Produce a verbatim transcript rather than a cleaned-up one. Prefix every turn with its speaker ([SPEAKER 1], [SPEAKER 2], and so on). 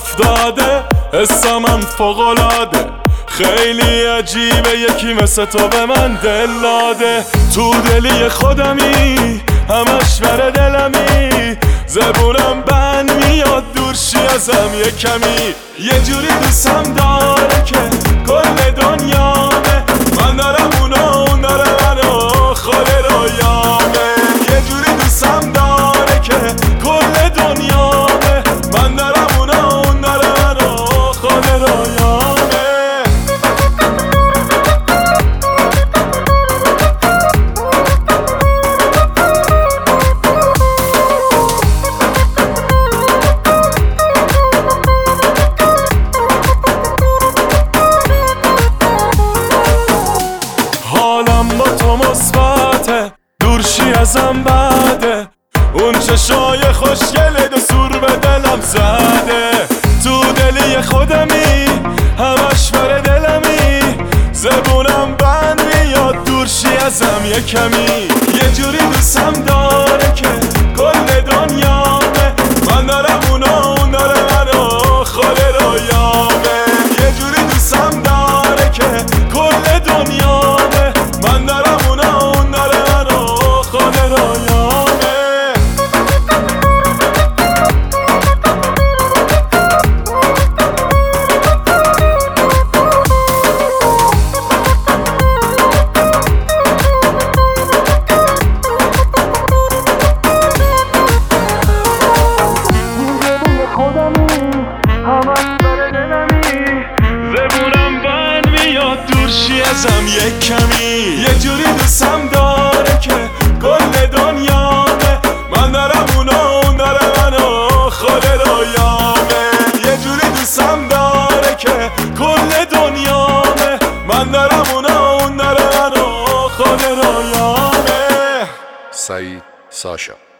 [SPEAKER 1] افتاده، حسامم فوق‌العاده، خیلی عجیبه یکی مثل تو به من دل داده. تو دلی خودمی، همش بر دلمی، زبونم بند میاد دورشی ازم یه کمی. یه جوری دوستم داره که کل دنیامه، من دارم اونا اون داره منو، خود رویامه. یه جوری دوستم داره که کل دنیامه، من دارم اونا اون داره منو، خود رویامه. حالم با تو مثبته، دورشی ازم بده، اون چشای خوشگله دو سور به دلم زده. تو دلی خودمی، همش بر دلمی، زبونم بند میاد دورشی ازم یه کمی. یه جوری دوستم داره که کل دنیامه، من دارم اونا اون داره منو، خود رویامه. یه جوری دوستم داره که کل دنیامه، من دارم اونا اون داره منو، خود رویامه. دورشی ازم یک کمی. یه جوری دوستم داره که کل دنیامه، من دارم اونا اون داره منو، خود رویامه. یه جوری دوستم داره که کل دنیامه، من دارم اونا اون داره منو، خود رویامه.
[SPEAKER 2] سعید ساشا.